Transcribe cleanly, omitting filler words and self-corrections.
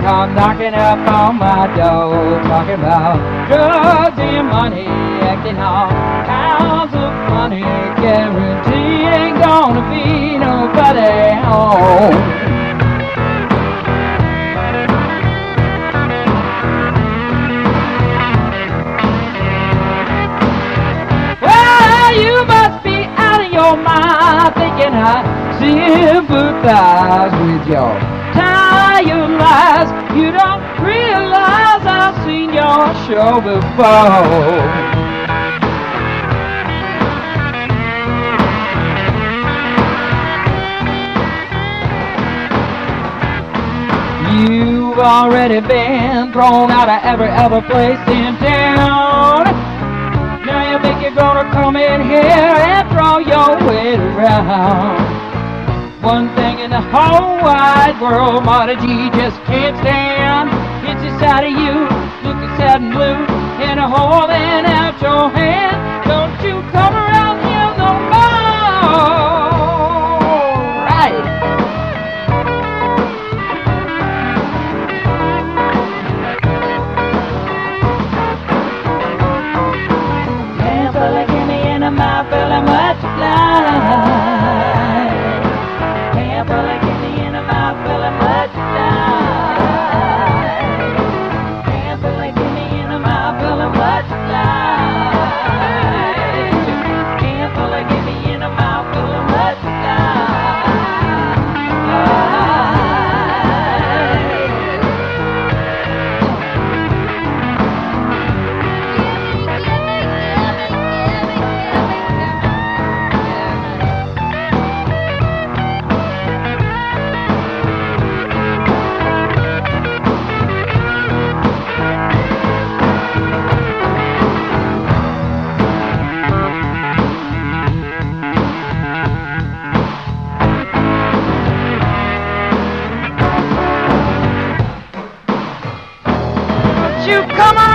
come knocking up on my door, talking about drugs and money, acting all kinds of funny. Guarantee ain't gonna be nobody home. Well, you must be out of your mind thinking I sympathize with your tired lies. You don't realize I've seen your show before. You've already been thrown out of every other place in town. Now you think you're gonna come in here and throw your weight around. One thing in the whole wide world, Marty G just can't stand. It's inside of you, looking sad and blue, and holding out your hand. Don't you come around here no more. Right. Handful of gimme in a mouth full of much life. You come on!